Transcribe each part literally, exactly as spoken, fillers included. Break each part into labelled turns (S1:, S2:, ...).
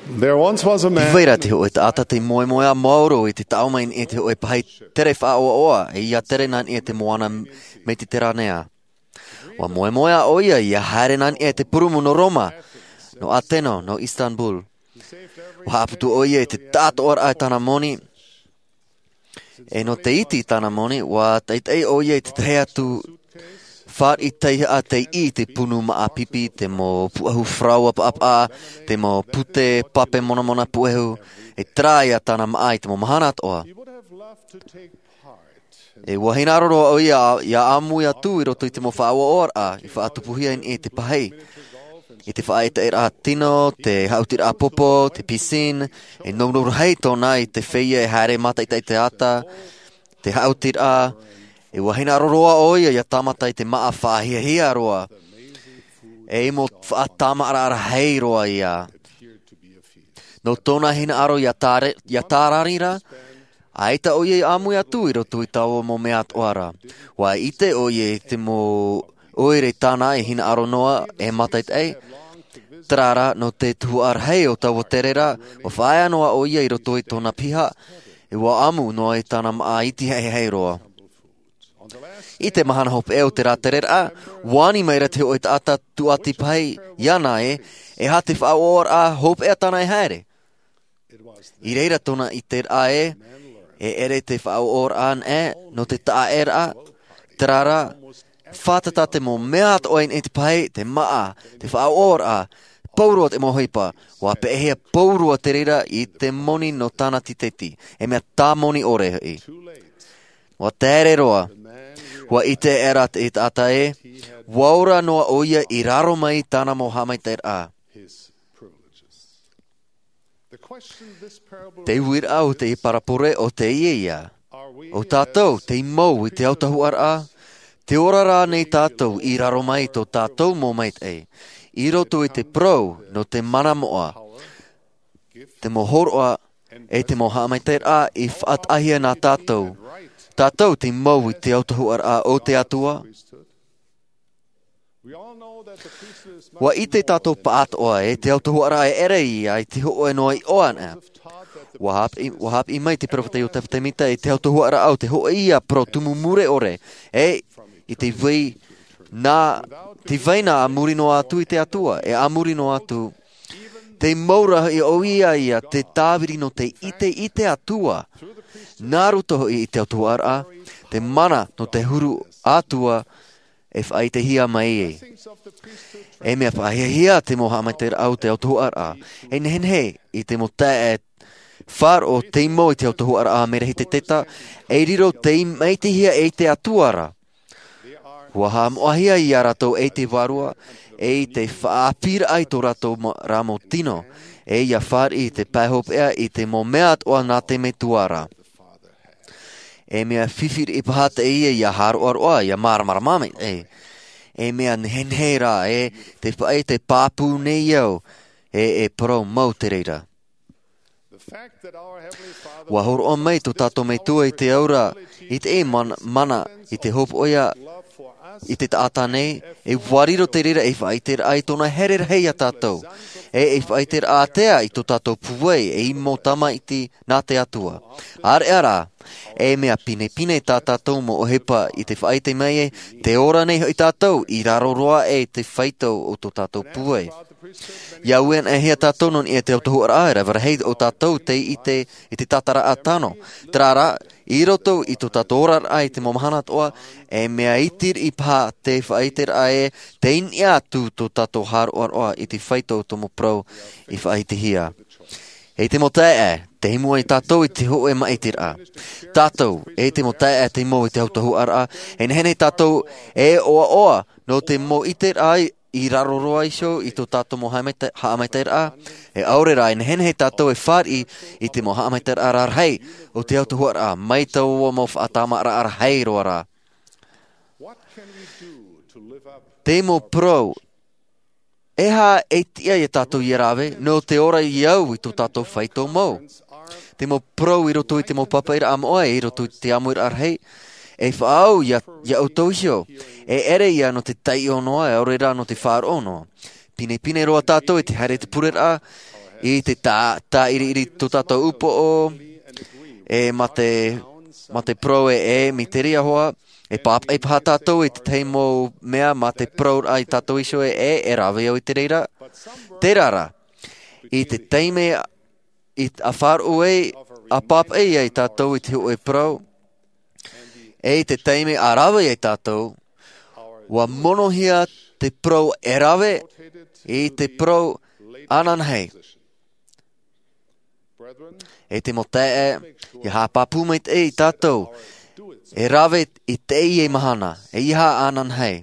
S1: There once was a
S2: I
S1: man
S2: whaira te hoi te ata te moe moe a Mauro i te taumain e te hoi pahi tere wha oa oa e ia tere nan e te moana me te teranea. Wa moe moe a oia ia haere nan e te purumu no Roma, no Ateno, no Istanbul. Wa haputu oia e te tato ora ai tana moni, e no te iti tana moni, wa teitei oia e te te atu whaar i teiha a te i te punu maa pipi, te mo puahu fraua pa apa, te mo pute pape mona mona puehu, e traia tana maa i te mo mahana atoa. E wahina aroroa o ia, ia amu ia tu i roto i te mo whaawa ora, i whaatupuhia in e te pahei. I te whaeta e rā tino, te hautira a popo, te pisin, e nounuru hei tōna i te wheia e haere mata i te te ata, te hautira, e wahina aroroa o ia, ia tamata i te maa whahia hia roa. E mo whaatama ara ara hei roa ia. No tōna hina aro ia, tāre, ia tārarira, aita o ia amu ia tu i roto i tau mo mea toara. Wa ite o ia te mo oire tāna e hina aro noa e matait ei. Trara no te tuar hei o tau o terera, o whaia noa o ia i roto i tōna piha, e wa amu noa i tāna maa iti hei hei roa. I te mahana hope e o te rā terera, wani meira te o i ata tu ati pai, iana e, e ha te whaor a hope e tāna e haere. I reira tōna i te rā e, e ere te whaor an e, no te taa e rā, trara, whātata te mo mea oin e te pai, te maa, te whaor a, paurua te mohipa, wa pehea paurua te reira i te moni no tāna titeti, e mea tā moni ore i. Wa tere roa, wa i te era te ata e, waura noa oia i raro mai tāna mo hamai te rā. Te uir au te i parapore o te ia. O tātou, te i mau i te autahu ara, te ora rā nei tātou i raro mai tō tātou mō mait e. I roto i te prau no te mana moa. Te mo horoa e te mo hamai te rā i whaatahia nā tātou. Tātou te mau i te autahu ara o te atua. Wa i te tātou paatoa e te autahu ara e ere i ai te hoe noa i oana. Wahap i, wahap i mai te profetei o te whatemita e te autahu ara au te hoe ia pro tumu mure ore. E i te wei nā, te wei nā amuri no atu i te atua. E amuri no atu. Te maura i o ia ia te tāwiri no te ite i te atua. Nā ruto i te autahu ara, te mana no te huru atua e whai te hia mai e. E mea whai hia te moha mai te au te autahu ara. E nehen he i te mo tae whar o te mo i te autahu ara a mera hi te teta, e riro te mai te hia e te atuara. Hua ha moahia i a rato e te warua, e te whaapira ai tō rato ramo tino, e ia whar i te pahopea i te mo meat o nā te me tuara. E mea whiwhir i pahata e ia ia haru aroa, ia maramara mame, e. E mea nhenhera, e te whae te pāpū nei iau, e e pro mau te reira. Wa horo o mai tō tātou mei tua i te aura, i te e man, mana, i te hopu oia, i te taata nei, e wariro te reira e whai te rai tōna herer hei a tātou. E e whai te ātea i tō tātou puwei, e i mō tama i te nā te atua. Are ara, e mea pine pine tā tātou mo ohepa i te whai te mai e, te ora nei i tātou, i raro roa e te whaitau o tō tātou puwei. Ia uen e hea tātou non i te autohu ara aera, vara hei o tātou te i te, i te tatara a tano. Trara, i roto i tō tātou ora ai te momahana toa, e mea itir i pā te whaiter ae, te in ia tū tō tātou haro aroa i te whaitau tomo prau i whaite hia. E te mo tae, te himua i tātou i te hoe maitir a. Tātou, e te mo tae, te mo i te autohu ara, e nehene tātou e oa oa, no te mo iter ai, i raro roa iso i tō tātou mo haamaitai rā. E aure rā, e nehen hei tātou e whār i, i te mo haamaitai rā rā hei o te autohua rā. Mai tau o mo whaatama rā rā hei roa rā. Te mo prau, e hā e tia i tātou i rāwe, no te ora i au i tō tātou whaitau mau. Te mo prau i roto i te mo papa i rā amoa, i roto i te amu i rā hei. E whaau ia, ia autohio, e ere ia no te tai o noa, e aure rā no te whār o noa. Pine pine roa tātou e te haere te pure rā, I te tā, tā iri iri tō tātou upo o, e ma te, ma te pro e e mi te ria hoa, e pāp e paha tātou i te teimo mea ma te pro ai tātou iso e e, e rawe o i te reira. Te rara, i te teime i a wharu e, a pāp e i tātou i te hu e pro, e i te teime a rawe e tātou, wa monohia te pro e rawe, i te pro ananhei. E te mo te e, i ha papu mai te e i tātou, e rawe i te i e mahana, e iha ananhei.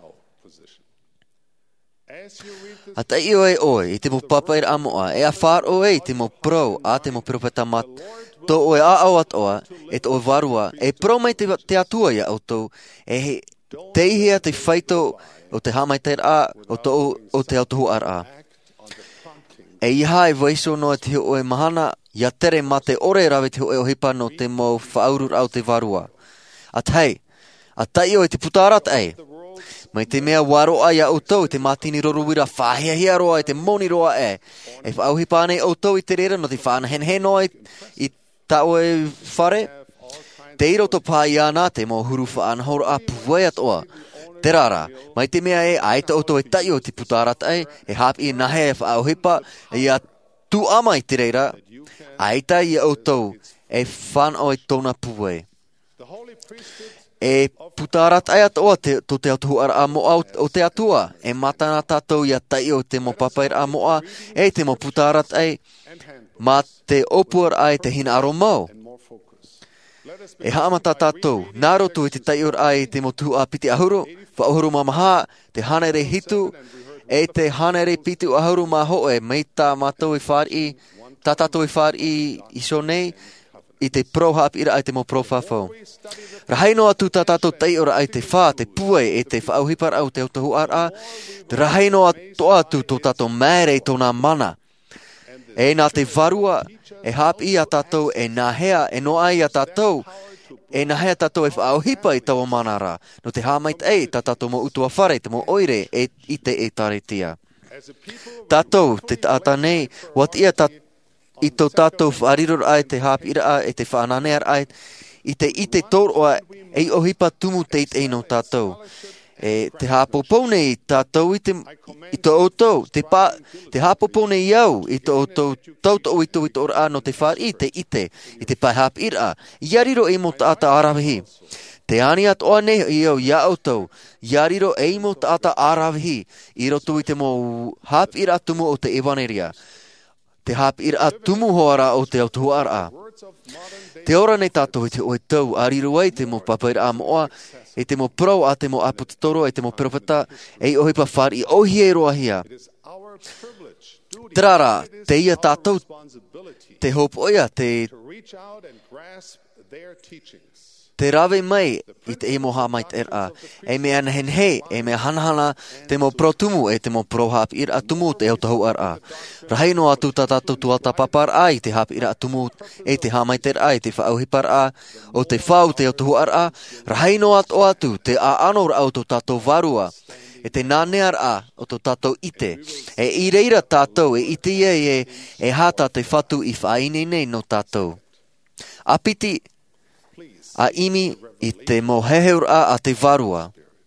S2: A te i o e oi, i te mo papa i amoa, e a whār o e, i te mo pro, a te mo profeta mat, tō oe a au atoa, e tō oe varua, e pro mai te, te atua ia o tō, e he, te ihia te whaito, o te hamai te a, o, tō, o te autohu ar a. E iha e vaiso no te oe mahana, ia tere ma te ore rawe te oe o hipa no te mo whaurur au te varua. A tei, a tai o e te putarat ei. Mai te mea waroa ia o tau, te matini roruwira whahia hia roa e te moni roa e. E whaau hipa anei o tau i te rera, no te whaana hen hen noa i, i ta oe whare. Te iro to pā i ana, te mo huru whaana hora a puweat oa. Te rara, mai te mea e, a ita o tau e tai o te putarat ei, e hap i nahe e whaau hipa, e ia tu ama i te reira, a ita i o tau, e whan o e tōna puwe. E putarat ai atoa te, to te atuhu ar a moa o te atua, e matana tātou ia tai o te mo papair a moa, e te mo putarat ai, ma te opuar ai te hina aro mau. E haamata tātou, nā roto i te tai or ai te mo tuhu a piti ahuru, wha ahuru mamaha, te hanere hitu, e te hanere piti ahuru ma hoe, mei tā mātou i whāri, tā tātou i whāri i so nei, i te prohap ira ai te mo profafo. Rahaino atu tā tātou tai ora ai te whā, te pue e te whaauhipar au te otahu ar a, te rahaino atu atu tō tātou mere i tōna mana. E nā te varua, e hap i a tātou, e nā hea, e no ai a tātou, e nā hea tātou e whaauhipa i tawa manara, no te hāmait ei, tā tātou mo utua whare, te mo oire, e, i te e taretia. Tātou, te tāta nei, wat ia tātou, i tō tātou whariror ai te hāp ira ai, e te whānanear ai, i te i te tōroa, e o hipa tumu te i no tātou. E te hāpopone i tātou i te, i tō outou, te, pā, te hāpopone i au, i tō outou, tautau i tō i tō ora no te whār i te i te, i te pai hāp ira, iariro e mo tāta arawihi. Te ani at oa nei i au ia outou, iariro e mo tāta arawihi, i roto i te mo hāp ira tumu o te evaneria. Te hap ir a tumu hoara o te autuhu ar a. Te ora nei tātou i te oe tau, a riru ai te mo papair a moa, e te mo pro a te mo aputotoro, e te mo profeta, e i ohipa whar i ohi e roa hia. Trara, te ia tātou, te hop oia, te, te rawe mai i te e moha mai te era. E mea hen he, e mea hanahana, te mo pro tumu, e te mo pro hap ir a tumu te autahu ar a. Rahaino atu tā tātou tuata papar ai te hap ira atumu e te hamai te ai te whaauhipar a o te whau te autahu ar a. Rahaino atu atu te a anor au tō tātou varua e te nānear a o tō tātou ite. E i reira tātou e ite ia e e hata te whatu i whaine nei no tātou. A piti a imi i te moheheur a a te varua.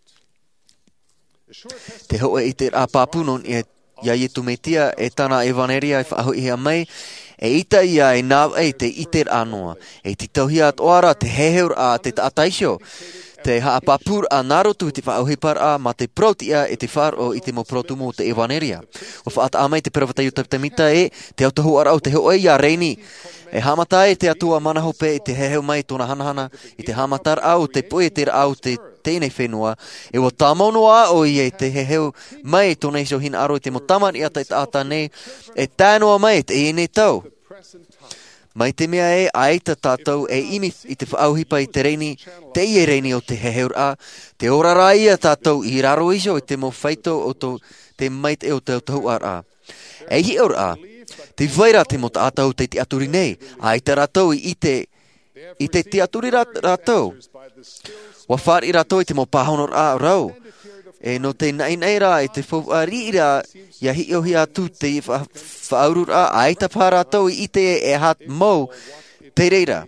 S2: Te hoe i te a papunon i ia i tumetia e tana evaneria e whaahu ia mai, e ita ia e nāw e te iter anoa. E ti tauhia at oara te heheur a te ataisho. Te haapapur a narotu te whaauhipar a ma te protia e te whar o i te mo protumu te evaneria. O whaata amai te perawatayu taptamita e te autahu arau te hoe ia reini. E hamata e te atua manahope e te heheu mai tōna hanahana i te hamatar au te poeter au te tēnei whenua, e o tāmono a o i e te heheu mai tōna iso hina aro i te mo taman i ata i ata nei, e tānoa mai te e nei tau. Mai te mea e aita tātou e imi i te whaauhipa i te reini, te i e reini o te heheur a, te orara ia tātou i raro iso i te mo whaito o tō te mait e o te autahu ar a. E hi ora a, te waira te mo tātou te te aturi nei, aita rātou i te, i te te aturi rātou. Wa whāri rātou i te mo pāhonor a rau. E no te nai nei rā, e te whauari rā, ia hi o hi atu te whaurur a, aita pārā tau i te e hat mau, te reira.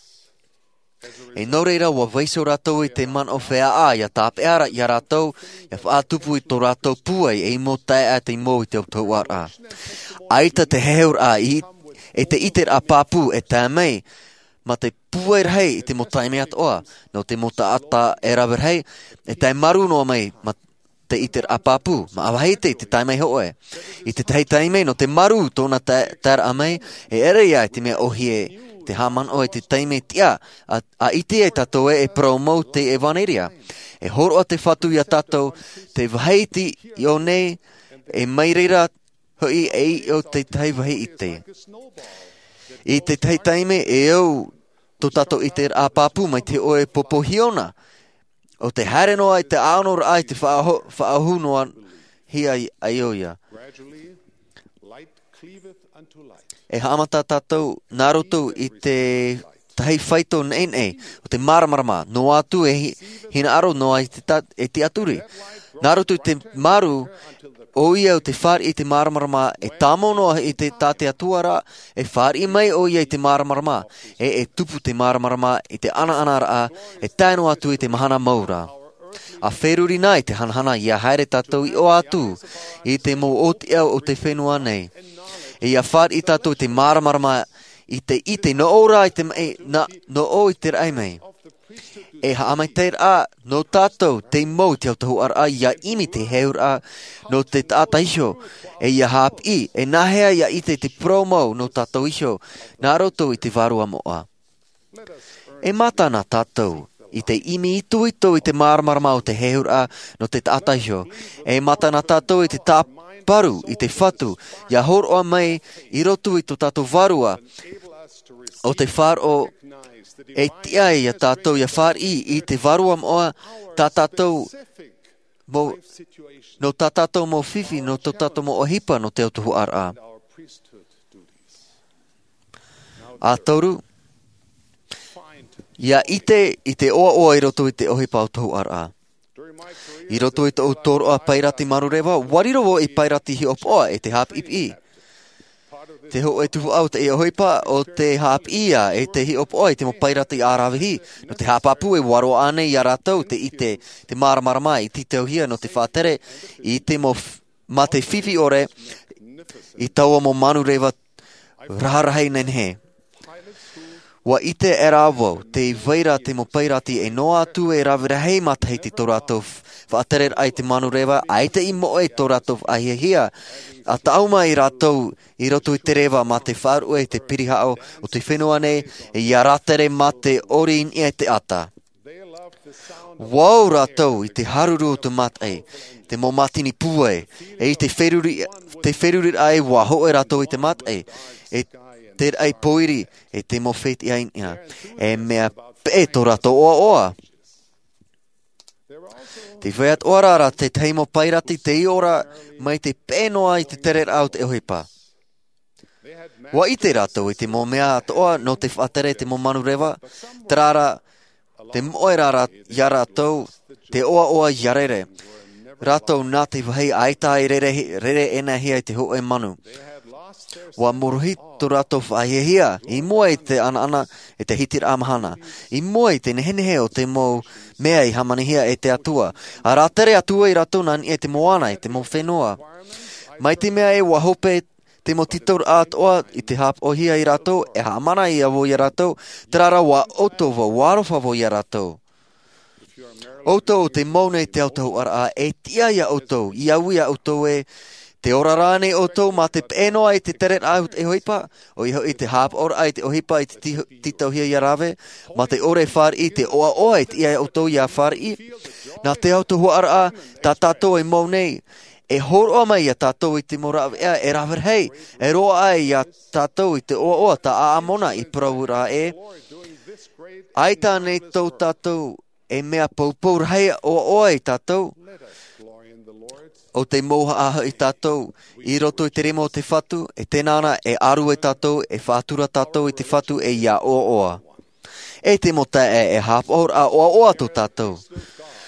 S2: E no reira wa vaiso rātou i te man o whea a, ia tāpe ara i a rātou, ia whaatupu i tō rātou puai, e mo tae a te mo i te tau ar a. Aita te heur a, i, e te iter a pāpū, e tā mei, ma te puai rhei i te mo tae mea toa, no te mo ta ata e rawer hei, e tai maru no mei, ma te iter a pāpū, ma awa hei te i te tai mei hoe. I te tai tai mei, no te maru tōna tār a mei, e ere ia i te mea ohi e, te haman o e te taime tia, a, a iti e tatou e e promo te e vaneria. E horo a te whatu i a tatou, te waheiti i o nei, e maireira hoi e i o te tai wahi i te. I te tai taime e au tō tatou i te a pāpū mai te oe popohiona. O te haere noa i te aonora ai te whaahu noa hia ai oia. E haamata tātou nāroto i te tahi whaito nei nei, o te maramarama, no atu e hina aro noa i te, ta, e te aturi. Nāroto i te maru, o ia o te whāri i te maramarama, e tāmo noa i te tāte atuara, e whāri mai o ia i te maramarama, e e tupu te maramarama, i te ana anara a, e taino atu i te mahana maura. A wheruri nai te hanahana i a haere tātou i o atu, i te mo o te au o te whenua nei. E ia whāri i tātou te maramarama, i te ite no ora i te mei, na, no o i te rai mei. E haamai teir a, no tātou te mou te autahu ar a, ia imi te heur a, no te tāta isho, e ia hap i, e nahea ia ite te promo no tātou isho, nā roto i te varua moa. E matana tātou, i te imi itu itu i te maramarama o te heur a, no te tāta isho, e matana tātou i te tā paru, i te whatu, ia horoa mai, i roto i tō tātou varua, o te whār o e tia ia tātou ia whār i, i te varua moa, tā tātou mo, no tā tātou mo whiwhi, no tā tātou mo ohipa, no te autohu ar a. A tauru, ia ite, i te oa oa i roto i te ohipa autohu ar a. I roto i te autoro a pairati marurewa, wariro wo i pairati hi opoa e te hap ipi. Te ho e tuhu au te e ohipa o te hap ia e te hi opoa e te mo pairati ārawihi. No te hapapu e waro ane i a rātou te ite, te maramarama i ti teo hia no te whātere, i te mo ma te whiwhi ore, i taua mo manurewa raharahei nenhe. Wa ite e rāwau, te waira te mo pairati e no atu e rawira hei matahei te tō rātou whaatere ai te manurewa, ai te i moe tō rātou ahihia. A tauma i rātou i roto i te rewa ma te wharu e te pirihao o te whenua nei, e i a rātere ma te orin i te ata. Wau rātou i te haruru o te matai, te mo matini pue, e i te wheruri, te wheruri ai wa ho e rātou i te matai, e te ai poiri e te mo wheti ai nia, e mea pe tō rātou oa oa. Te wheat orara te teimo pairati te i ora mai te pēnoa i te tere au te ohipa. Wa i te rātou i te mo mea atoa no te whatere te mo manurewa, trara te moe rara ia rātou te oa oa iarere. Rātou nā te wahei aita i rere, rere ena hia i te hoe manu. Wa morohi tō rātou whaihia, i mua i te ana ana e te hitir amahana. I mua i te nehenehe o te mo mea i hamanihia e te atua. A rātere atua i rātou nani e te moana i te mo whenua. Mai te mea e wahope te mo titaur atoa i te hap ohia i rātou, e hamana i avo i rātou, te rara wa otowa, warofa vo i rātou. Oto o te maune i te autau ara, e tia ia oto, i au ia oto e, te orarane o tau ma te pēnoa i te teret aut e hoipa, o iho i te hap ora i te ohipa i te titau hia i rave, ma te ore whar i te oa oa i te ia o tau i a whar i. Nā te auto hua ara, tā tātou e mau nei, e horoa mai a tātou i te mora ea e rawer hei, e roa ai a tātou i te oa oa tā a amona i praura e. Aita nei tau tātou e mea paupau rhei oa oa i tātou. O te moha aha i tātou, i roto i te remo o te whatu, e tēnāna e aru e tātou, e whātura tātou i te whatu e ia oa oa. E te mota e e hap or a oa oa tō tātou.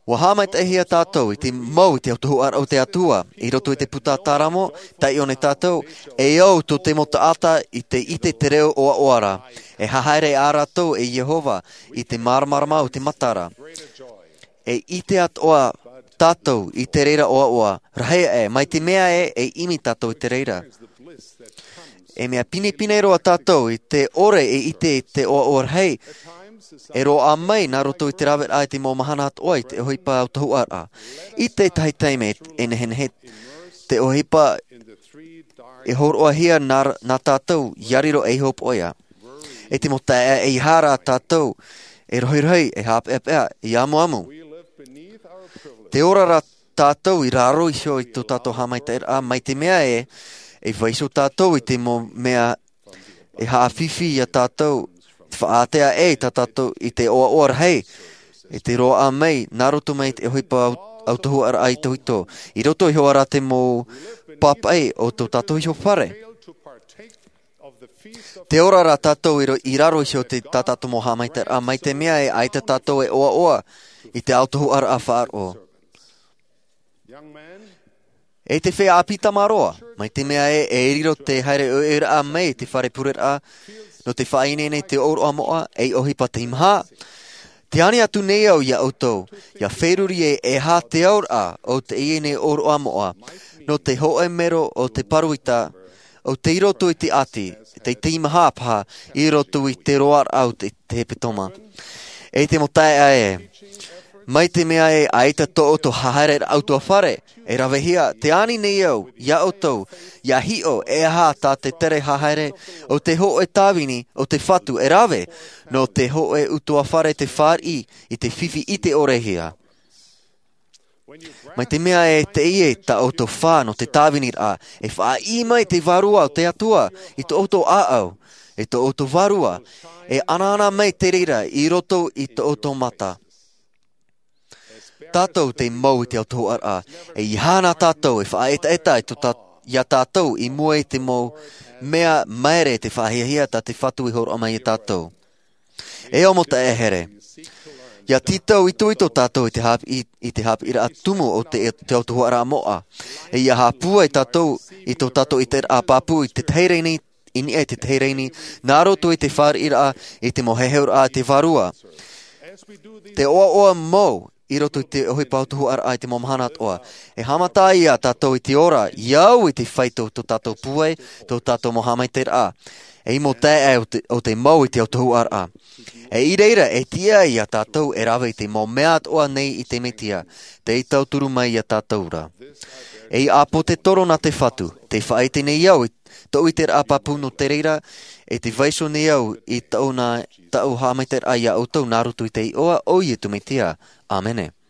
S2: Wa hamait e hia tātou i te mau te autohu ar o te atua, i roto i te puta taramo, tai o ne tātou, e au to te mota ata i te ite te reo o a oara, e hahaere a rātou e Jehova, i te maramarama o te matara. E ite at oa tātou i te reira o a oa, rahea e, mai te mea e, e imi tātou i te reira. E mea pine pine roa tātou i te ore e ite i te oa oa hei, e roa a mai nā roto i te rawet ai te mō mahana at oa i te ohipa au tahu ar a. I te tahi teime e nehen he te ohipa e hor oa hia nā, nā tātou yariro e hop oia. E te mota e e hara tātou e rohi rohi e hap e pea e amu amu. Te ora ra tātou i raro i sio i tō tātou hamai te a mai te mea e e vaiso tātou i te mō mea e haafifi a tātou whaatea e tā tātou i te oa oar hei, e te roa a mei, nā roto mei te hoipa au, au tohu ar ai te huito. I roto i hoa ra te mō papai o tō tātou i ho whare. Te ora ra tātou i, ro, i raro i sio te tā tātou mō hamai te a mai te mea e ai te tātou e oa oa i te au tohu ar a whaar o. E te whea apita maroa, mai te mea e e riro te haere o e a mei te whare purer a no te whainene te oro a moa, e ohipa te imha. Te ani atu nei au ia autou, ia wheruri e e ha te aur a o te iene oro a moa, no te hoe mero o te paruita, o te iroto i te ati, te te imha paha, i roto i te roar au te, te hepetoma. E te motai a e, mai te mea e aita to o to haere auto a whare, e rawehia, te ani nei au, ia autou, ia hio e aha tā te tere haere, o te ho e tāwini, o te whatu e rawe, no te ho e utua whare te whār i, i te whiwhi i te orehia. Mai te mea e te ie ta o to whā no te tāwini a, e wha i mai te varua o te atua, i to o to a au, e to o to varua, e anana mai te reira, i roto i to o to mata. Tātou te mau i te autohu ar a, e i hana tātou e whaeta eta i to tā, ia tātou i mua i te mau mea maere te whahiahia ta te whatu i horo amai i tātou. E o mota e here. Ia titau i tuito tātou i te hap i, i te hap ira atumu o te, te autohu ar a moa. E ia hapua i tātou i to tātou i te a papu i te teireini, i ni e te teireini, nā roto i te whār ira i te moheheur a te varua. Te oa oa mau, i roto i te ohi pautuhu ar ai te momahana at oa. E hamata ia tātou i te ora, iau i te whaito tō tātou puai, tō tātou mohamai te a. E i mo te e o te, o te mau i te autohu ar a. E i reira, e tia ia tātou e rawe i te mo mea at oa nei i te metia, te i tau turu mai ia tātou ra. E i apo te toro na te whatu, te whaite nei iau i tau i te apapu no te reira, e te vaiso nei au i tau na tau hamai te aia o tau narutu i te i oa o i e tu metia. Amene.